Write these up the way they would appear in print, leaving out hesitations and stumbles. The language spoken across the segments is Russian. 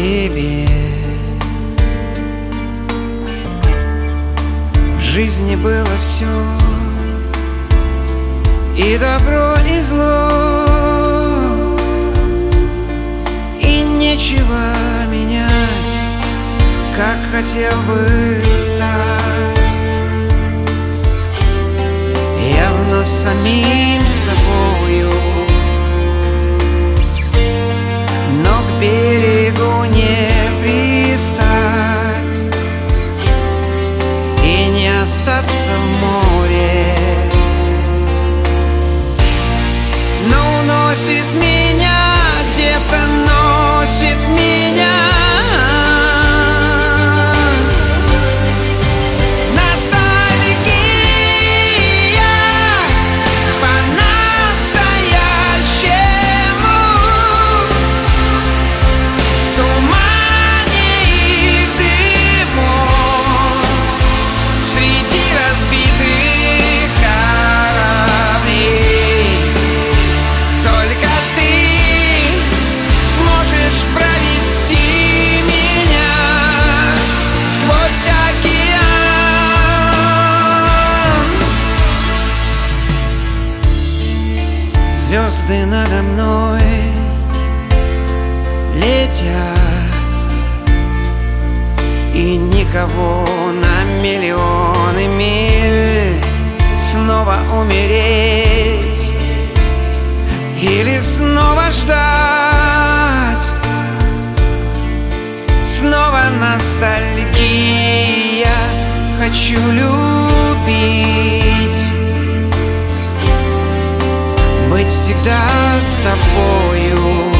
тебе. В жизни было все, и добро, и зло, и нечего менять, как хотел бы стать. Я вновь самим собою, но к берегу не пристать и не остаться в море. Но уносит меня, где-то носит меня. Звезды надо мной летят, и никого на миллионы миль. Снова умереть или снова ждать? Снова ностальгия, хочу любить, быть всегда с тобою.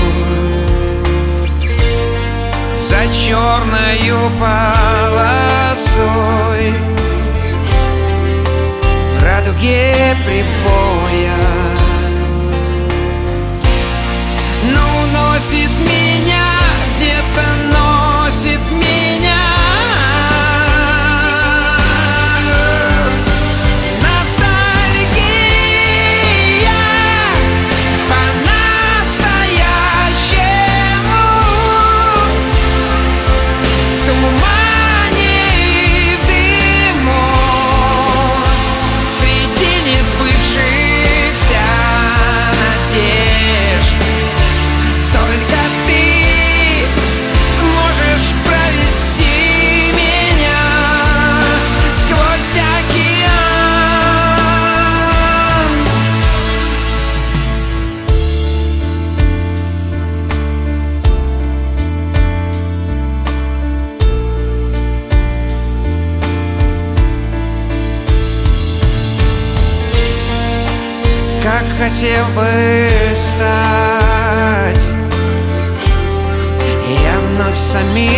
За черною полосой в радуге прибоя. Но уносит меня, где-то носит меня. Как хотел бы стать я вновь самим